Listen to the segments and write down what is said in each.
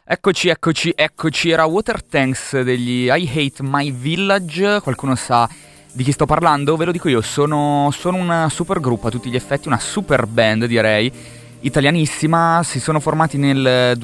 Eccoci, era Water Tanks degli I Hate My Village. Qualcuno sa di chi sto parlando? Ve lo dico io, sono un super gruppo a tutti gli effetti, una super band direi, italianissima. Si sono formati nel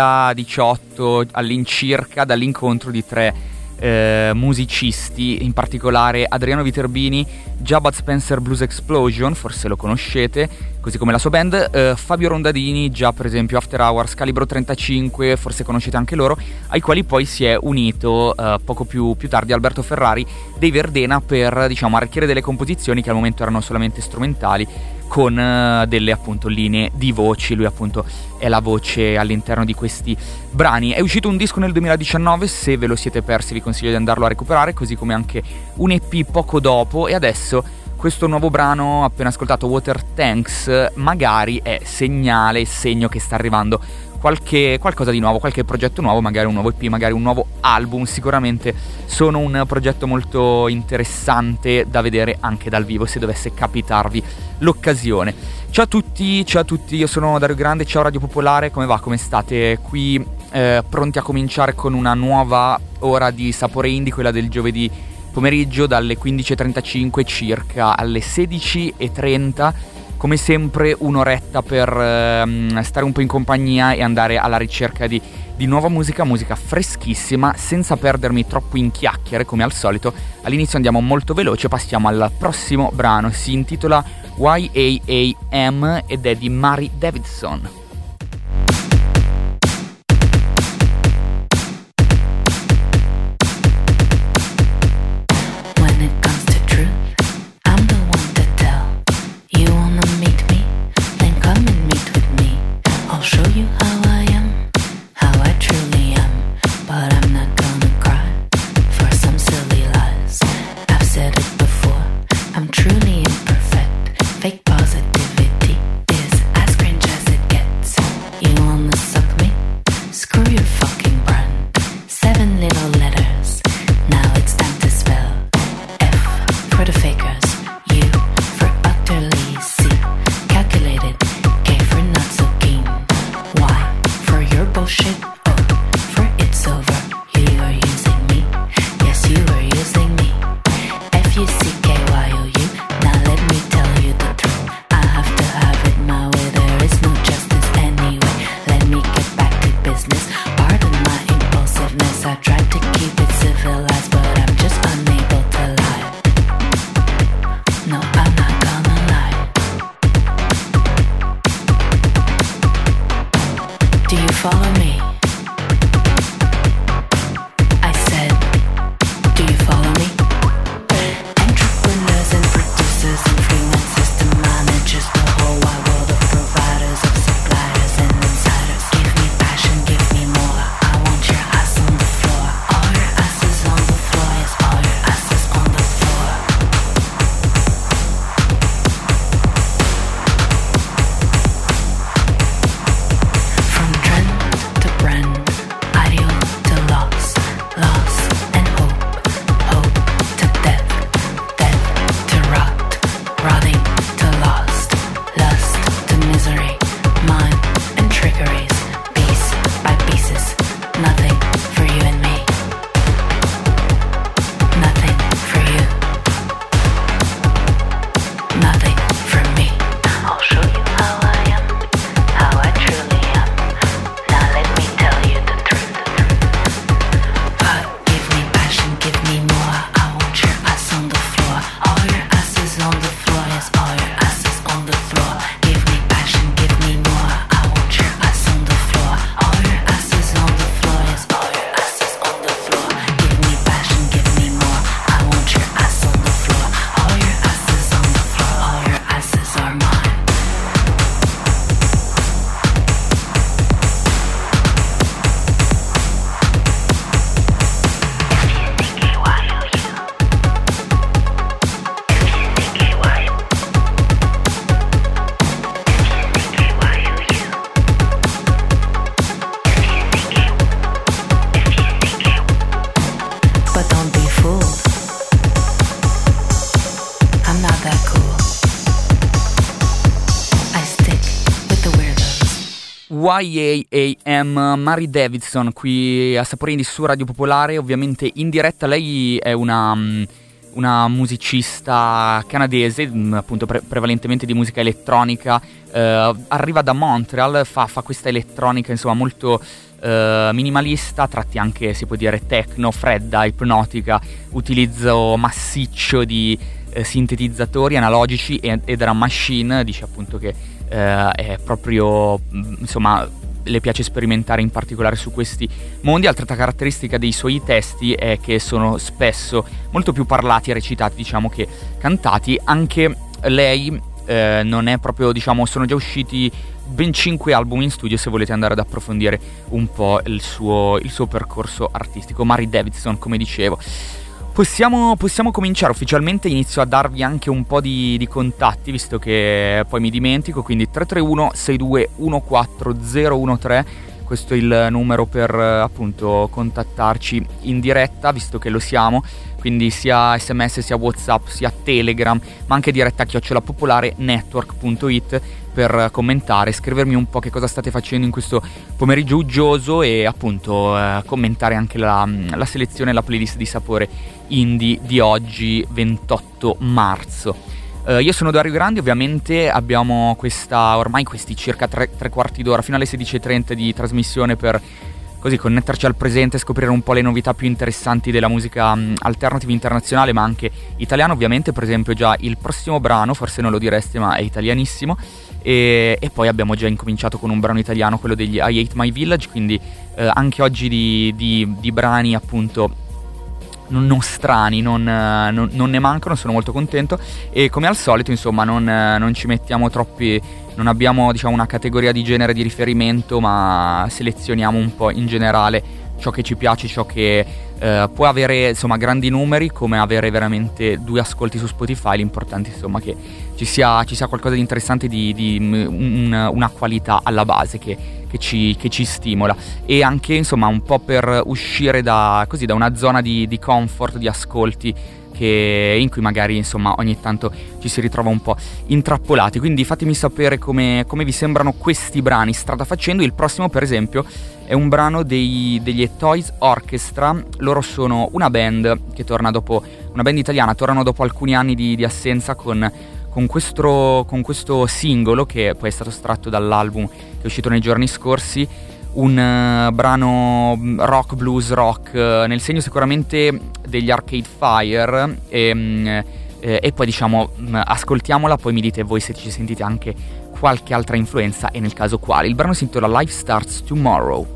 2018 all'incirca dall'incontro di tre musicisti, in particolare Adriano Viterbini, già Bud Spencer Blues Explosion, forse lo conoscete, così come la sua band, Fabio Rondadini, già per esempio After Hours, Calibro 35, forse conoscete anche loro, ai quali poi si è unito poco più tardi Alberto Ferrari dei Verdena per, diciamo, arricchire delle composizioni che al momento erano solamente strumentali, con delle appunto linee di voci. Lui appunto è la voce all'interno di questi brani. È uscito un disco nel 2019, se ve lo siete persi vi consiglio di andarlo a recuperare, così come anche un EP poco dopo, e adesso questo nuovo brano appena ascoltato, Water Tanks, magari è segno che sta arrivando qualcosa di nuovo, qualche progetto nuovo, magari un nuovo EP, magari un nuovo album. Sicuramente sono un progetto molto interessante da vedere anche dal vivo, se dovesse capitarvi l'occasione. Ciao a tutti, io sono Dario Grande, ciao Radio Popolare, come va? Come state? Qui pronti a cominciare con una nuova ora di Sapore Indie, quella del giovedì pomeriggio dalle 15.35 circa alle 16.30. Come sempre un'oretta per stare un po' in compagnia e andare alla ricerca di nuova musica freschissima, senza perdermi troppo in chiacchiere come al solito. All'inizio andiamo molto veloce, passiamo al prossimo brano, si intitola YAAM ed è di Mari Davidson. From trend to brand. YAAM, Mary Davidson qui a Sapore Indie su Radio Popolare, ovviamente in diretta. Lei è una musicista canadese, appunto prevalentemente di musica elettronica, arriva da Montreal, fa questa elettronica insomma molto minimalista, tratti anche, si può dire, techno, fredda, ipnotica, utilizzo massiccio di sintetizzatori analogici e drum machine. Dice appunto che è proprio, insomma, le piace sperimentare in particolare su questi mondi. Altra caratteristica dei suoi testi è che sono spesso molto più parlati e recitati, diciamo, che cantati. Anche lei non è proprio, diciamo, sono già usciti ben 5 album in studio, se volete andare ad approfondire un po' il suo percorso artistico. Mary Davidson, come dicevo. Possiamo cominciare ufficialmente. Inizio a darvi anche un po' di contatti, visto che poi mi dimentico, quindi 331 6214013, questo è il numero per appunto contattarci in diretta, visto che lo siamo, quindi sia SMS, sia WhatsApp, sia Telegram, ma anche diretta a @popolarenetwork.it per commentare, scrivermi un po' che cosa state facendo in questo pomeriggio uggioso e appunto commentare anche la selezione e la playlist di Sapore Indie di oggi 28 marzo. Io sono Dario Grandi, ovviamente abbiamo ormai questi circa tre quarti d'ora fino alle 16:30 di trasmissione per così connetterci al presente e scoprire un po' le novità più interessanti della musica alternative internazionale, ma anche italiana. Ovviamente, per esempio, già il prossimo brano, forse non lo direste, ma è italianissimo, e poi abbiamo già incominciato con un brano italiano, quello degli I Hate My Village, quindi anche oggi di brani appunto non strani, non ne mancano, sono molto contento. E come al solito, insomma, non ci mettiamo troppi, non abbiamo, diciamo, una categoria di genere di riferimento, ma selezioniamo un po' in generale ciò che ci piace, ciò che può avere, insomma, grandi numeri, come avere veramente 2 ascolti su Spotify. L'importante, insomma, che ci sia qualcosa di interessante, una qualità alla base che ci stimola, e anche, insomma, un po' per uscire da una zona di comfort, di ascolti in cui magari, insomma, ogni tanto ci si ritrova un po' intrappolati. Quindi fatemi sapere come vi sembrano questi brani strada facendo. Il prossimo, per esempio, è un brano degli Toys Orchestra. Loro sono una band italiana, tornano dopo alcuni anni di assenza con questo singolo, che poi è stato estratto dall'album che è uscito nei giorni scorsi, un brano rock, blues rock, nel segno sicuramente degli Arcade Fire, e poi, diciamo, ascoltiamola, poi mi dite voi se ci sentite anche qualche altra influenza e nel caso quale. Il brano si intitola Life Starts Tomorrow.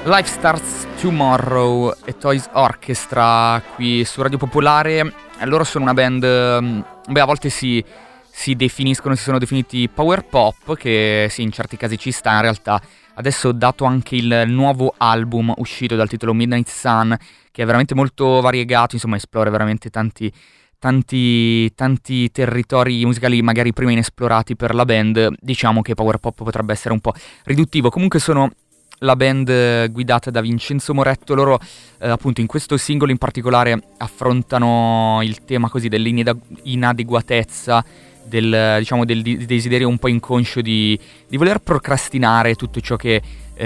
Life Starts Tomorrow e Toys Orchestra qui su Radio Popolare. Loro sono una band, a volte si sono definiti power pop, che sì, in certi casi ci sta. In realtà adesso, dato anche il nuovo album uscito dal titolo Midnight Sun, che è veramente molto variegato, insomma esplora veramente tanti territori musicali magari prima inesplorati per la band, diciamo che power pop potrebbe essere un po' riduttivo. Comunque sono la band guidata da Vincenzo Moretto. Loro appunto in questo singolo in particolare affrontano il tema così dell'inadeguatezza, del desiderio un po' inconscio di voler procrastinare tutto ciò che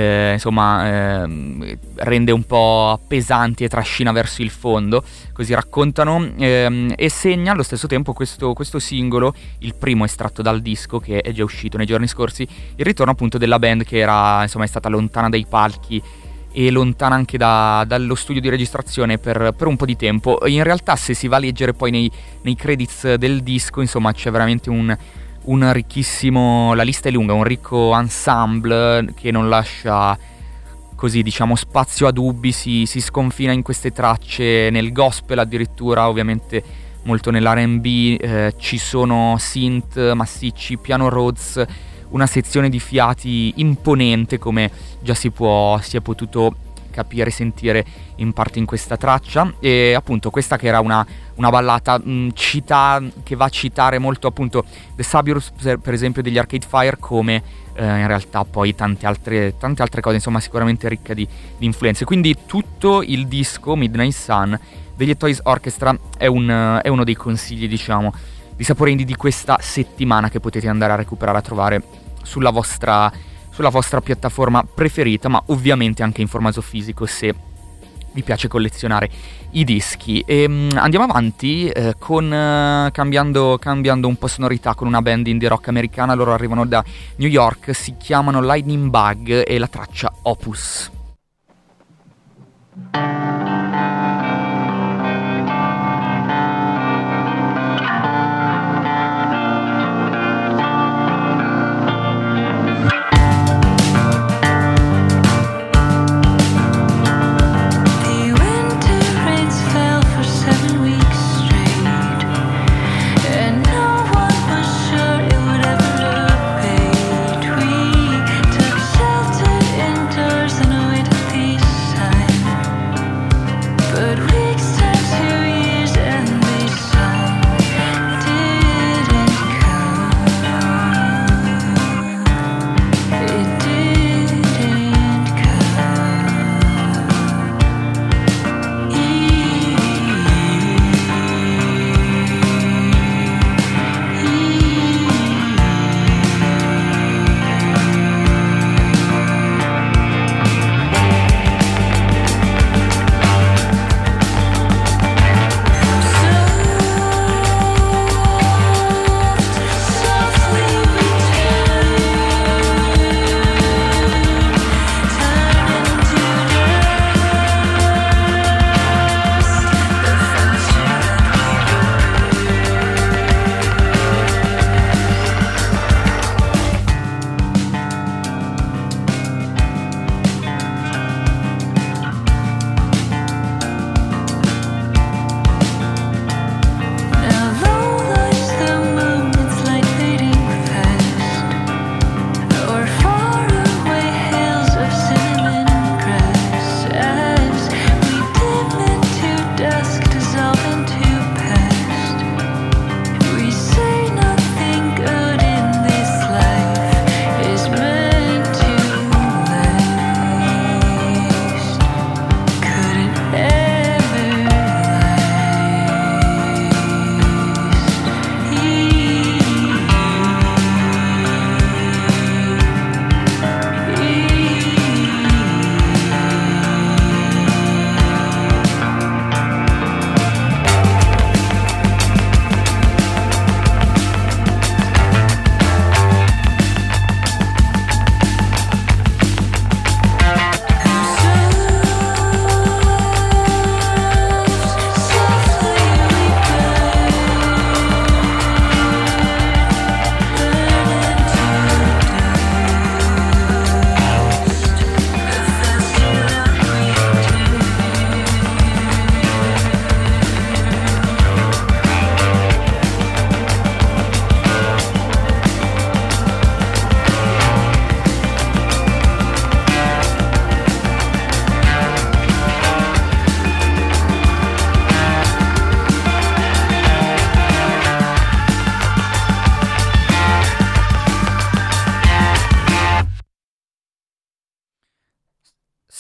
rende un po' pesanti e trascina verso il fondo, così raccontano, e segna allo stesso tempo questo singolo, il primo estratto dal disco che è già uscito nei giorni scorsi, il ritorno appunto della band che è stata lontana dai palchi e lontana anche dallo studio di registrazione per un po' di tempo. In realtà, se si va a leggere poi nei credits del disco, insomma c'è veramente un ricchissimo, la lista è lunga, un ricco ensemble che non lascia così, diciamo, spazio a dubbi. Si sconfina in queste tracce nel gospel addirittura, ovviamente molto nell'R&B, ci sono synth massicci, piano Rhodes, una sezione di fiati imponente, come già si è potuto capire e sentire in parte in questa traccia. E appunto questa che era una ballata che va a citare molto appunto The Suburbs, per esempio, degli Arcade Fire, come in realtà poi tante altre cose, insomma sicuramente ricca di influenze. Quindi tutto il disco Midnight Sun degli Toys Orchestra è uno dei consigli, diciamo, di sapore indie di questa settimana, che potete andare a recuperare, a trovare sulla vostra piattaforma preferita, ma ovviamente anche in formato fisico se vi piace collezionare i dischi. E andiamo avanti cambiando un po' sonorità con una band indie rock americana. Loro arrivano da New York, si chiamano Lightning Bug e la traccia Opus.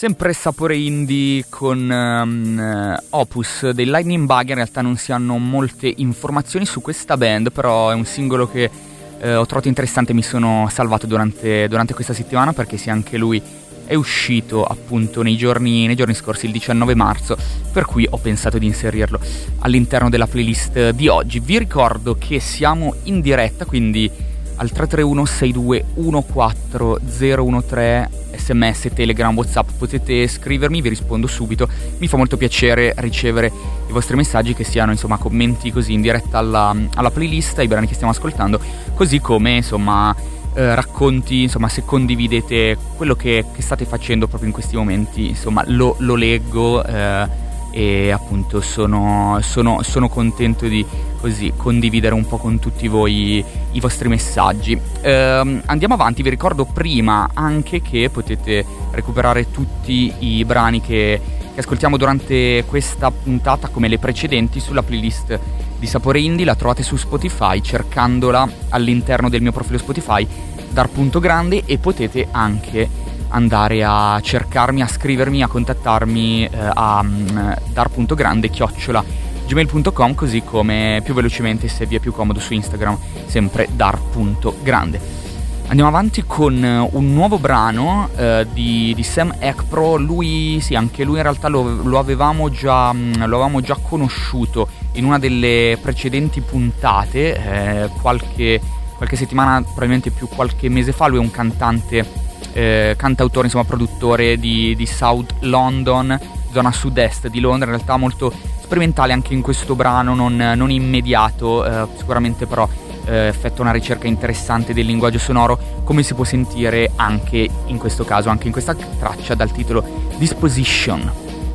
Sempre sapore indie con Opus dei Lightning Bug. In realtà non si hanno molte informazioni su questa band, però è un singolo che ho trovato interessante, mi sono salvato durante questa settimana, perché sì, anche lui è uscito appunto nei giorni scorsi, il 19 marzo, per cui ho pensato di inserirlo all'interno della playlist di oggi. Vi ricordo che siamo in diretta, quindi al 331 6214013 sms, telegram, whatsapp, potete scrivermi, vi rispondo subito. Mi fa molto piacere ricevere i vostri messaggi, che siano insomma commenti così in diretta alla playlist, ai brani che stiamo ascoltando, così come insomma racconti, insomma se condividete quello che state facendo proprio in questi momenti, insomma lo leggo e appunto sono contento di così condividere un po' con tutti voi i vostri messaggi. Andiamo avanti, vi ricordo prima anche che potete recuperare tutti i brani che ascoltiamo durante questa puntata, come le precedenti, sulla playlist di Sapore Indie. La trovate su Spotify cercandola all'interno del mio profilo Spotify, Dar.Grande, e potete anche andare a cercarmi, a scrivermi, a contattarmi a dar.grande@gmail.com, così come più velocemente, se vi è più comodo, su Instagram, sempre dar.grande. Andiamo avanti con un nuovo brano di Sam Ekpro. Lui, sì, anche lui in realtà lo avevamo già conosciuto in una delle precedenti puntate, qualche settimana, probabilmente più qualche mese fa. Lui è un cantautore, insomma produttore di South London, zona sud-est di Londra, in realtà molto sperimentale anche in questo brano, non immediato, sicuramente però effettua una ricerca interessante del linguaggio sonoro, come si può sentire anche in questo caso, anche in questa traccia dal titolo Disposition.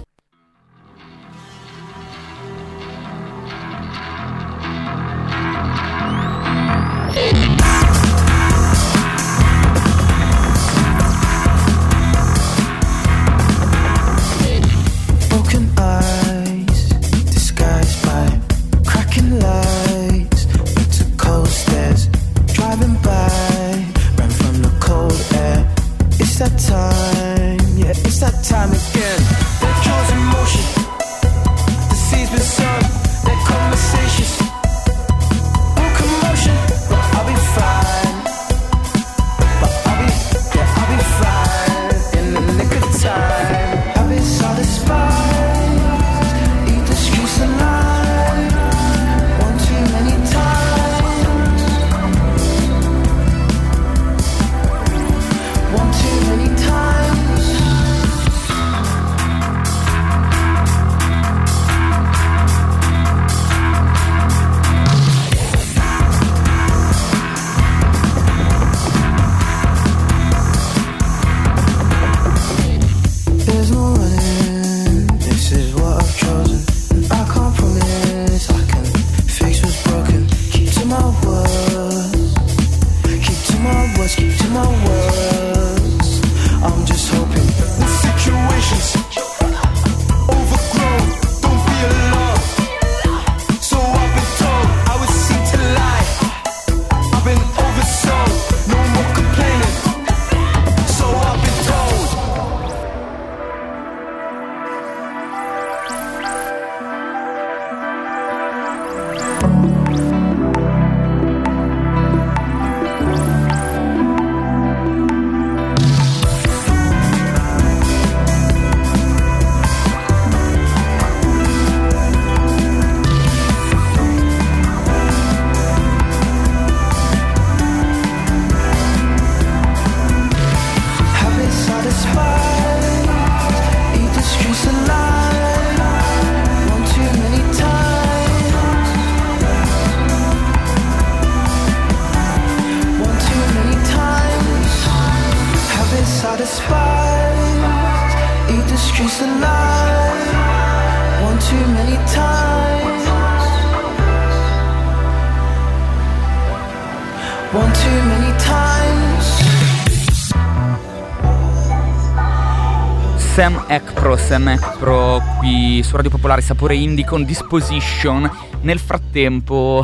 Sam Ekpro qui su Radio Popolare, Sapore Indie con Disposition. Nel frattempo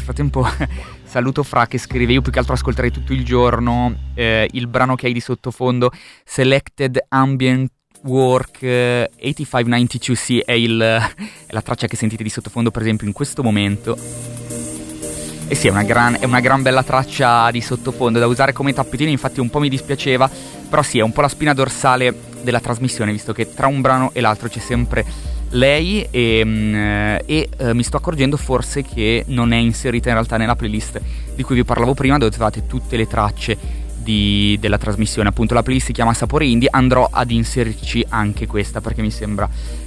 saluto Fra che scrive: io più che altro ascolterei tutto il giorno il brano che hai di sottofondo, Selected Ambient Work, 8592C è la traccia che sentite di sottofondo per esempio in questo momento. E sì, è una gran bella traccia di sottofondo da usare come tappetino, infatti un po' mi dispiaceva, però sì, è un po' la spina dorsale della trasmissione, visto che tra un brano e l'altro c'è sempre lei e mi sto accorgendo forse che non è inserita in realtà nella playlist di cui vi parlavo prima, dove trovate tutte le tracce della trasmissione. Appunto la playlist si chiama Sapore Indie, andrò ad inserirci anche questa perché mi sembra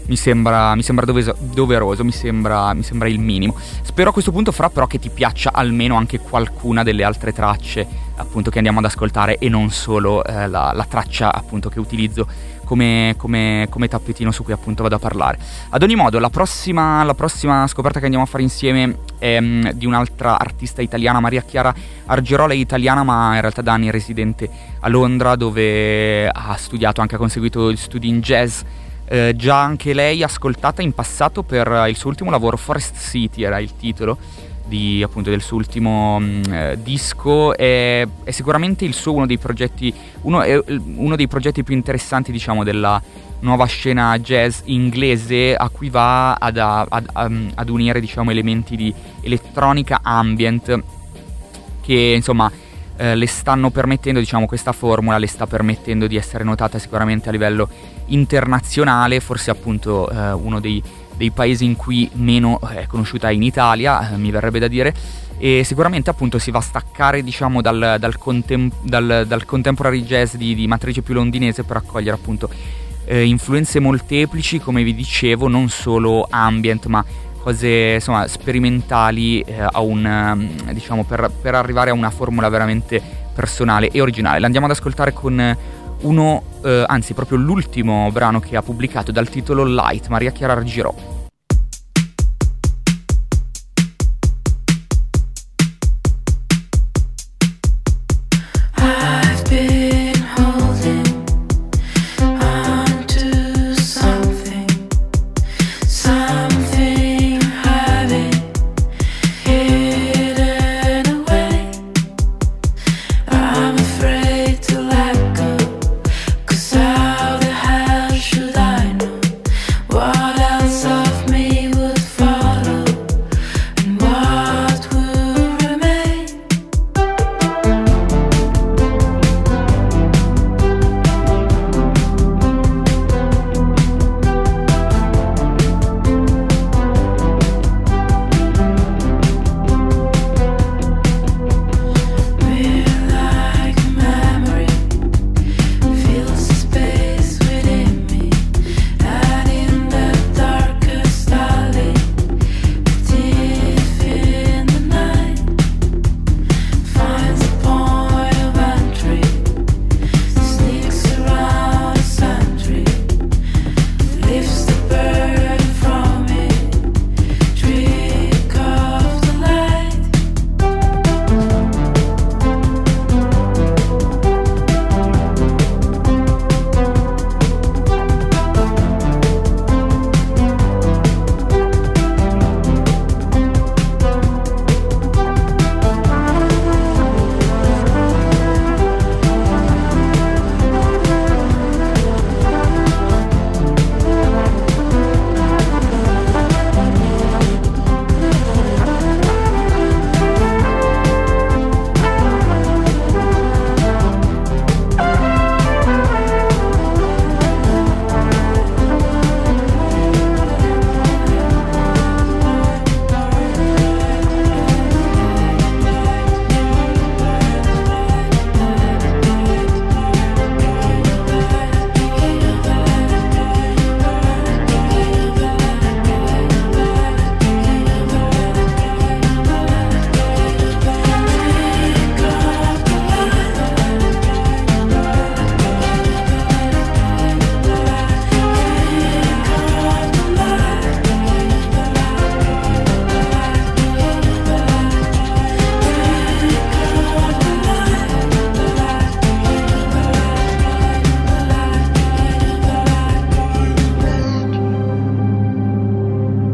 doveroso, mi sembra il minimo. Spero a questo punto, Fra, però, che ti piaccia almeno anche qualcuna delle altre tracce appunto che andiamo ad ascoltare e non solo la traccia appunto che utilizzo come tappetino su cui appunto vado a parlare. Ad ogni modo, la prossima scoperta che andiamo a fare insieme è di un'altra artista italiana, Maria Chiara Argirola. È italiana ma in realtà da anni residente a Londra, dove ha studiato, anche ha conseguito gli studi in jazz. Già anche lei ascoltata in passato per il suo ultimo lavoro, Forest City era il titolo appunto del suo ultimo disco. È sicuramente uno dei progetti più interessanti, diciamo, della nuova scena jazz inglese, a cui va ad unire, diciamo, elementi di elettronica ambient che insomma le stanno permettendo, diciamo, questa formula le sta permettendo di essere notata sicuramente a livello internazionale, forse appunto uno dei paesi in cui meno è conosciuta in Italia, mi verrebbe da dire, e sicuramente appunto si va a staccare, diciamo, dal contemporary jazz di matrice più londinese per accogliere appunto influenze molteplici, come vi dicevo, non solo ambient ma cose insomma sperimentali diciamo per arrivare a una formula veramente personale e originale. L'andiamo ad ascoltare con proprio l'ultimo brano che ha pubblicato dal titolo Light, Maria Chiara Argirò.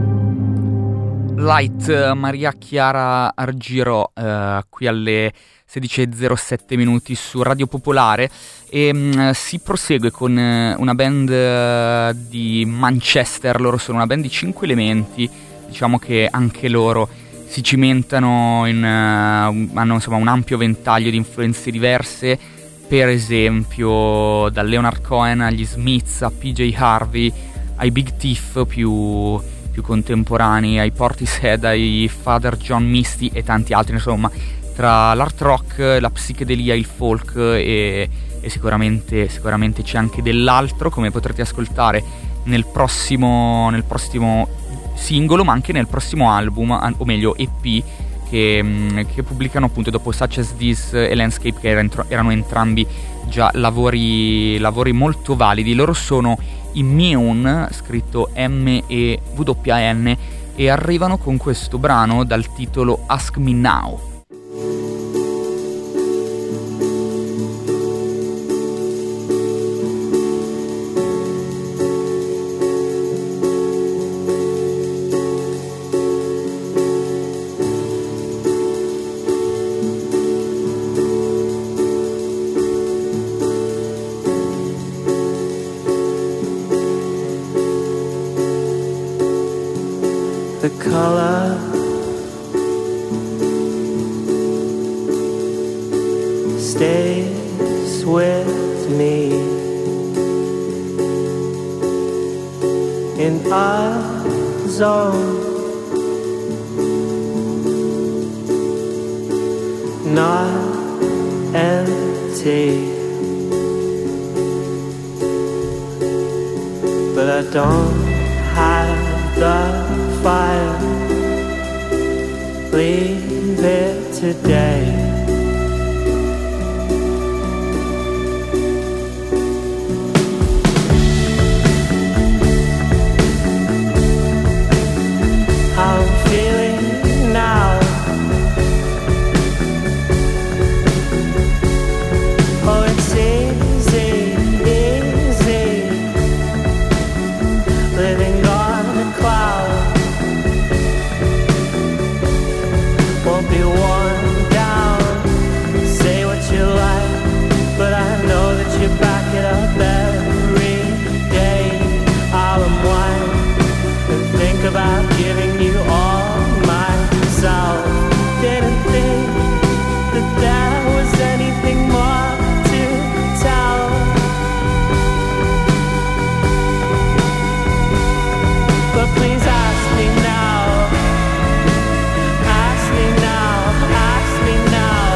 Light, Maria Chiara Argirò, qui alle 16:07 su Radio Popolare e si prosegue con una band di Manchester. Loro sono una band di 5 elementi, diciamo che anche loro si cimentano hanno insomma un ampio ventaglio di influenze diverse, per esempio da Leonard Cohen agli Smiths, a PJ Harvey, ai Big Thief più contemporanei, ai Portishead, ai Father John Misty e tanti altri. Insomma, tra l'art rock, la psichedelia, il folk e sicuramente c'è anche dell'altro, come potrete ascoltare nel prossimo singolo, ma anche nel prossimo album, o meglio EP, che pubblicano appunto dopo Such As This e Landscape, che erano entrambi già lavori molto validi. Loro sono Immune, scritto M-E-W-N, e arrivano con questo brano dal titolo Ask Me Now. The color stays with me in our zone, not empty, but I don't have the fire, leave it today. How I'm feeling now. Oh, it's easy, easy, living on a cloud. Won't be worn down. Say what you like, but I know that you back it up every day. I'll unwind and think about giving you all myself. Didn't think that there was anything more to tell, but please ask me now. Ask me now, ask me now.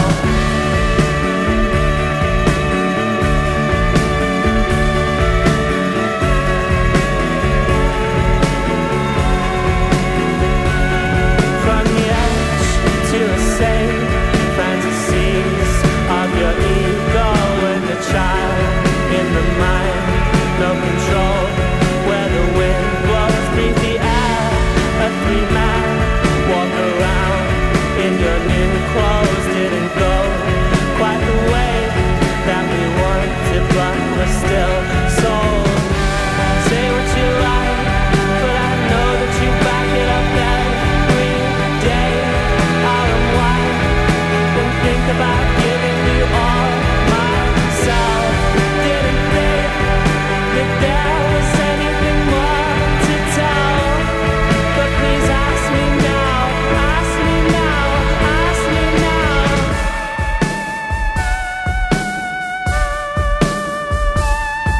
From the edge to a safe fantasies of your ego and the child in the mind, no control where the wind blows, breathe the air, a free man, walk around in your new clothes. Didn't go quite the way that we wanted, but we're still sold. Say what you like, but I know that you back it up every day. I'll unwind and think about giving you all myself. Didn't think that there was anything more to tell, but please ask me now, ask me now, ask me now.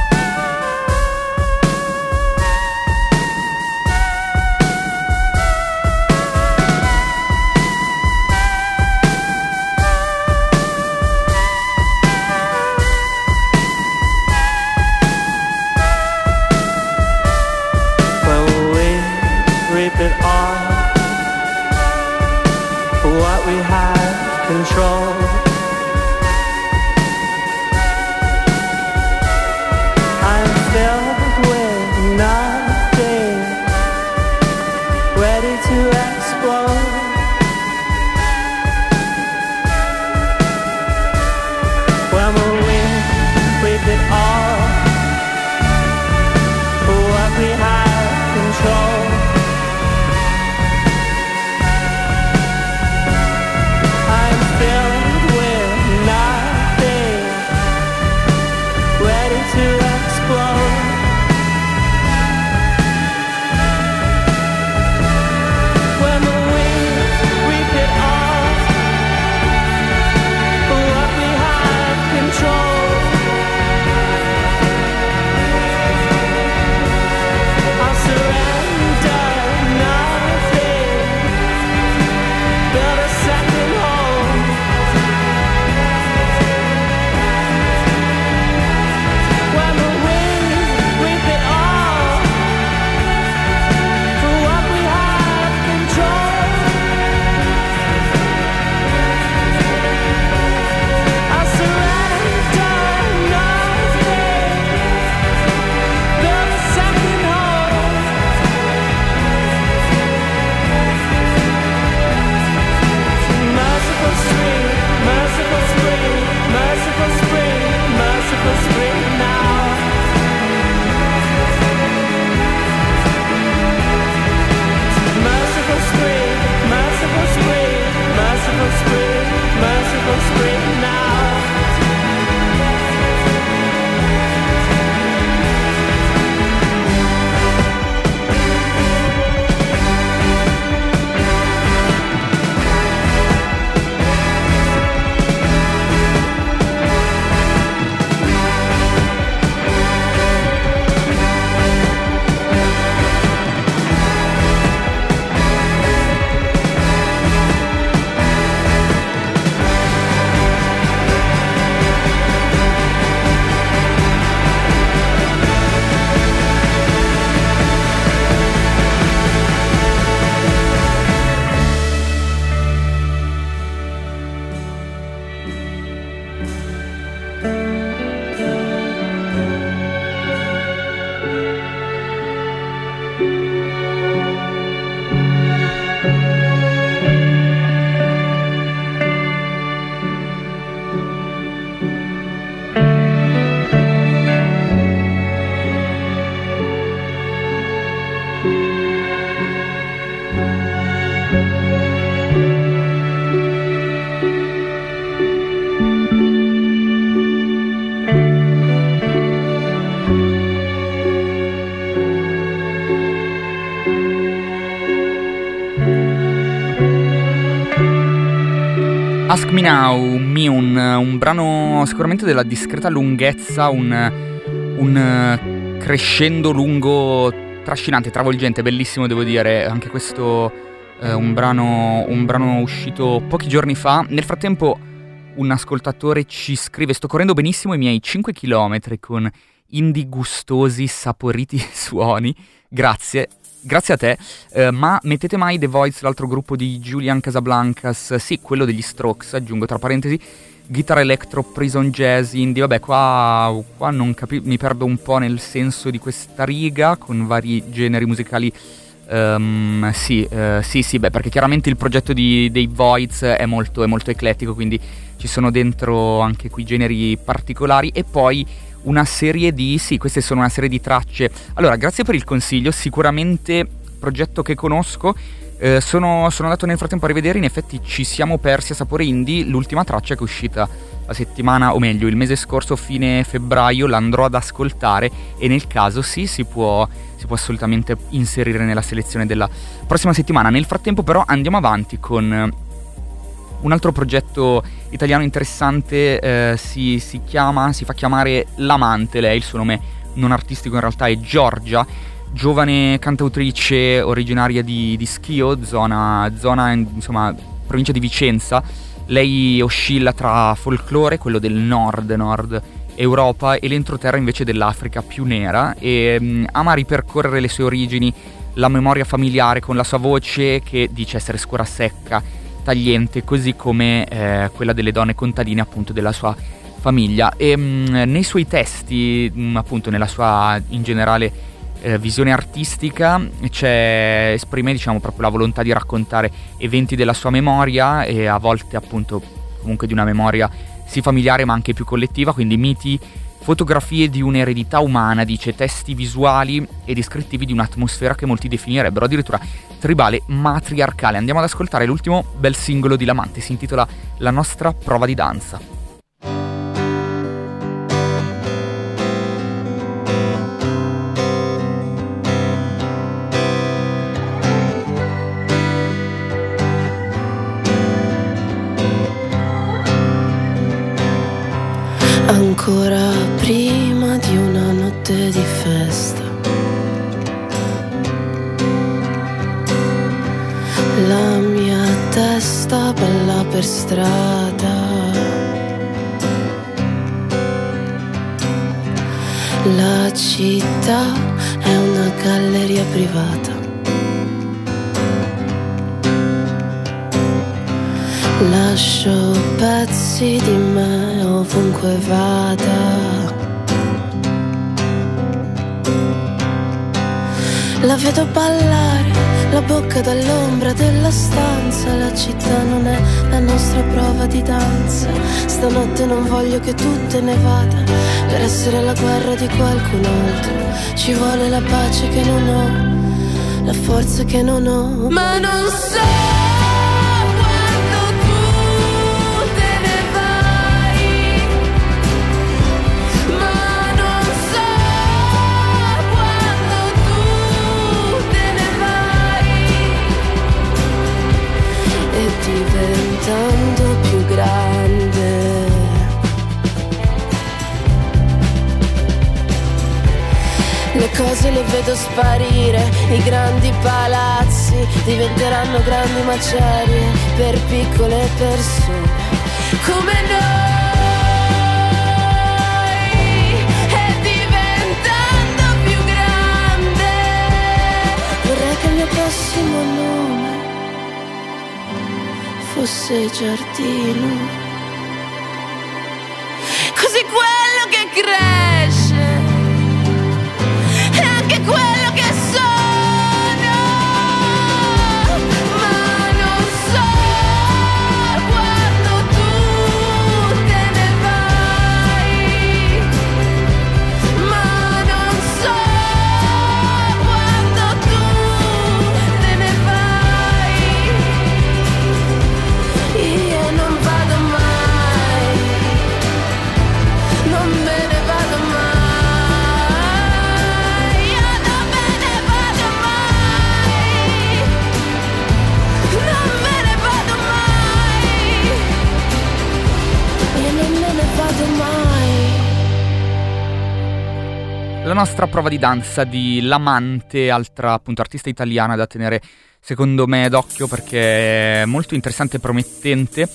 Ask Me Now, un brano sicuramente della discreta lunghezza, un crescendo lungo, trascinante, travolgente, bellissimo devo dire. Anche questo un brano uscito pochi giorni fa. Nel frattempo un ascoltatore ci scrive: sto correndo benissimo i miei 5 km con indie gustosi, saporiti suoni. Grazie a te, ma mettete mai The Voids, l'altro gruppo di Julian Casablancas? Sì, quello degli Strokes, aggiungo tra parentesi. Guitar electro, prison jazz, indie, vabbè qua non mi perdo un po' nel senso di questa riga, con vari generi musicali. Sì, beh, perché chiaramente il progetto dei Voids è molto eclettico, quindi ci sono dentro anche qui generi particolari. E poi queste sono una serie di tracce. Allora, grazie per il consiglio, sicuramente progetto che conosco. Sono andato nel frattempo a rivedere, in effetti ci siamo persi a Sapore Indie. L'ultima traccia che è uscita la settimana, o meglio il mese scorso, fine febbraio, l'andrò ad ascoltare e nel caso sì, si può assolutamente inserire nella selezione della prossima settimana. Nel frattempo però andiamo avanti con un altro progetto italiano interessante, si fa chiamare L'Amante, lei, il suo nome non artistico in realtà è Giorgia, giovane cantautrice originaria di Schio, zona insomma provincia di Vicenza. Lei oscilla tra folklore, quello del nord Europa, e l'entroterra invece dell'Africa più nera, e ama ripercorrere le sue origini, la memoria familiare, con la sua voce che dice essere scura secca, tagliente, così come quella delle donne contadine appunto della sua famiglia. E nei suoi testi, appunto nella sua in generale visione artistica, esprime diciamo proprio la volontà di raccontare eventi della sua memoria, e a volte appunto comunque di una memoria sì familiare ma anche più collettiva, quindi miti, fotografie di un'eredità umana, dice, testi visuali e descrittivi di un'atmosfera che molti definirebbero addirittura tribale, matriarcale. Andiamo ad ascoltare l'ultimo bel singolo di L'Amante, si intitola La nostra prova di danza. Ancora prima di una notte di festa, la mia testa balla per strada, la città è una galleria privata. Lascio pezzi di me ovunque vada. La vedo ballare, la bocca dall'ombra della stanza. La città non è la nostra prova di danza. Stanotte non voglio che tu te ne vada per essere la guerra di qualcun altro. Ci vuole la pace che non ho, la forza che non ho. Ma non so diventando più grande. Le cose le vedo sparire, i grandi palazzi diventeranno grandi macerie per piccole persone come noi. E diventando più grande vorrei che il mio prossimo nome fosse giardino, così quello che cresce è anche quello che sono. Ma non so quando tu te ne vai, ma non so quando tu te ne vai. Io non vado mai La nostra prova di danza di L'Amante, altra appunto artista italiana da tenere secondo me d'occhio perché è molto interessante e promettente.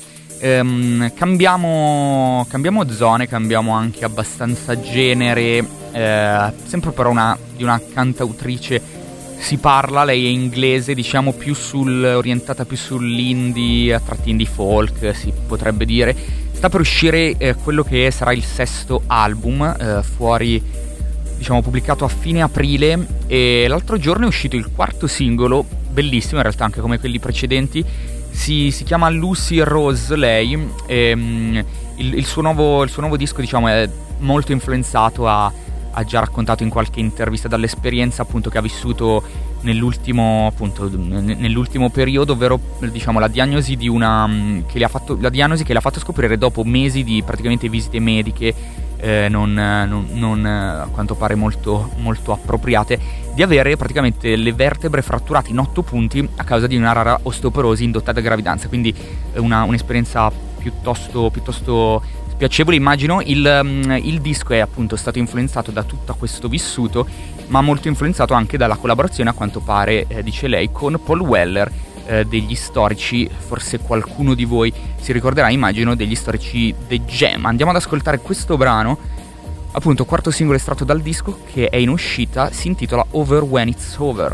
Cambiamo zone, cambiamo anche abbastanza genere, sempre però di una cantautrice si parla, lei è inglese, diciamo orientata più sull'indie, a tratti indie folk si potrebbe dire. Sta per uscire quello che sarà il 6º album, fuori, diciamo, pubblicato a fine aprile, e l'altro giorno è uscito il 4º singolo, bellissimo in realtà anche come quelli precedenti. Si chiama Lucy Rose lei, e il suo nuovo disco, diciamo, è molto influenzato, ha già raccontato in qualche intervista dall'esperienza appunto che ha vissuto nell'ultimo periodo, ovvero diciamo la diagnosi che le ha fatto scoprire dopo mesi di praticamente visite mediche non a quanto pare molto, molto appropriate, di avere praticamente le vertebre fratturate in 8 punti a causa di una rara osteoporosi indotta da gravidanza, quindi un'esperienza piuttosto spiacevole, immagino. Il disco è appunto stato influenzato da tutto questo vissuto, ma molto influenzato anche dalla collaborazione, a quanto pare, dice lei, con Paul Weller, degli storici, forse qualcuno di voi si ricorderà, immagino, degli storici The Jam. Andiamo ad ascoltare questo brano, appunto 4º singolo estratto dal disco che è in uscita, si intitola Over When It's Over.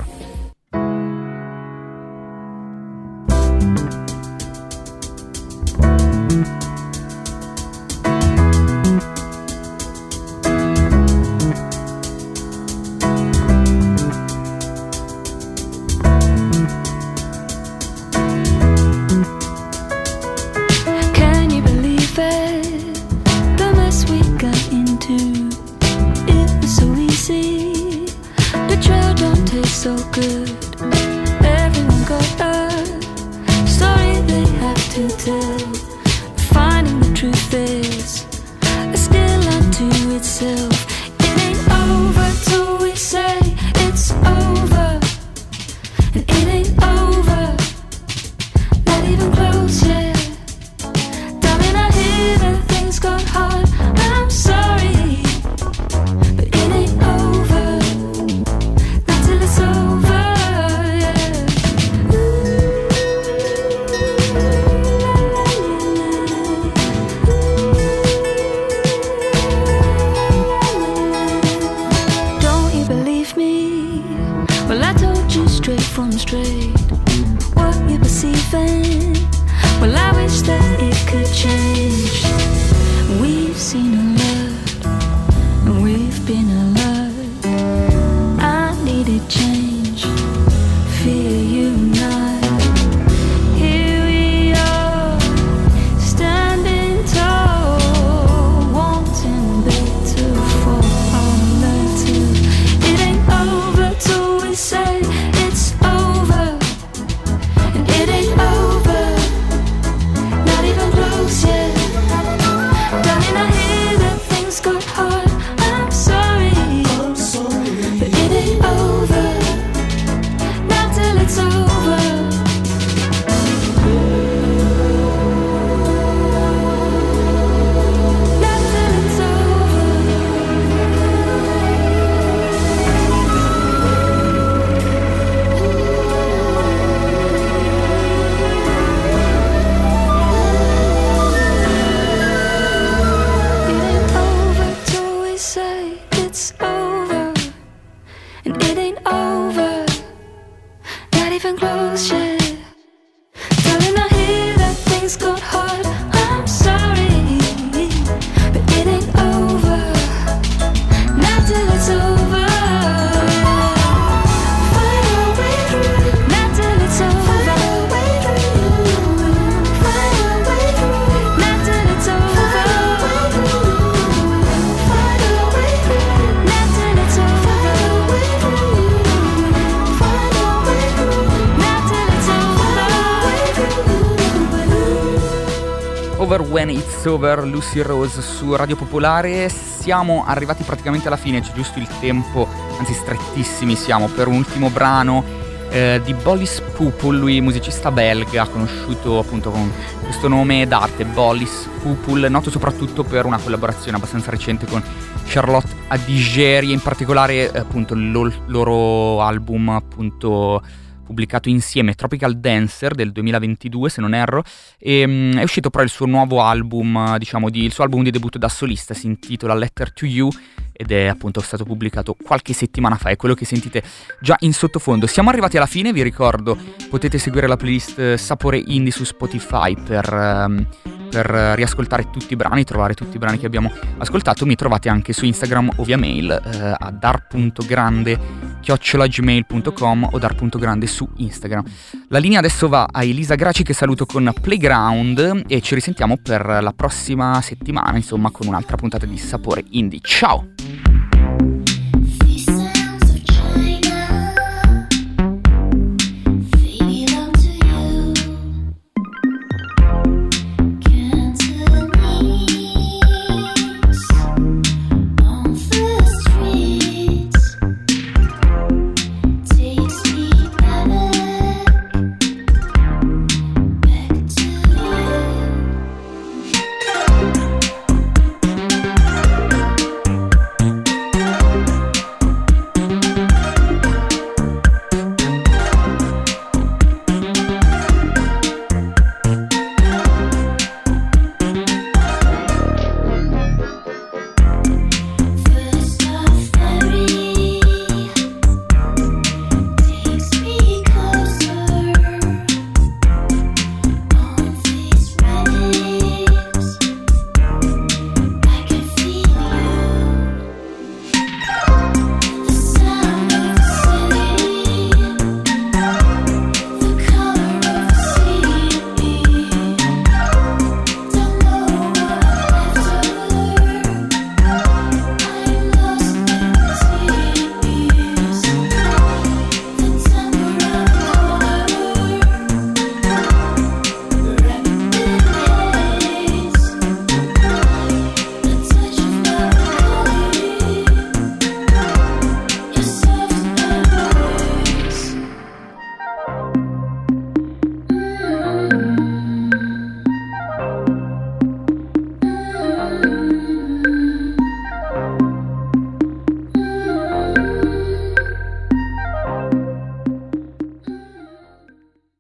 Over When It's Over, Lucy Rose su Radio Popolare. Siamo arrivati praticamente alla fine, c'è giusto il tempo, anzi strettissimi siamo, per un ultimo brano di Bolis Pupul, lui musicista belga, conosciuto appunto con questo nome d'arte, Bolis Pupul, noto soprattutto per una collaborazione abbastanza recente con Charlotte Adigéry, in particolare appunto il loro album appunto pubblicato insieme, Tropical Dancer del 2022 se non erro, e è uscito però il suo nuovo album, diciamo il suo album di debutto da solista, si intitola Letter to You ed è appunto stato pubblicato qualche settimana fa, è quello che sentite già in sottofondo. Siamo arrivati alla fine, vi ricordo potete seguire la playlist Sapore Indie su Spotify per riascoltare tutti i brani, trovare tutti i brani che abbiamo ascoltato. Mi trovate anche su Instagram o via mail a dar.grande@gmail.com o dar.grande su Instagram. La linea adesso va a Elisa Graci, che saluto con Playground, e ci risentiamo per la prossima settimana, insomma, con un'altra puntata di Sapore Indie. Ciao!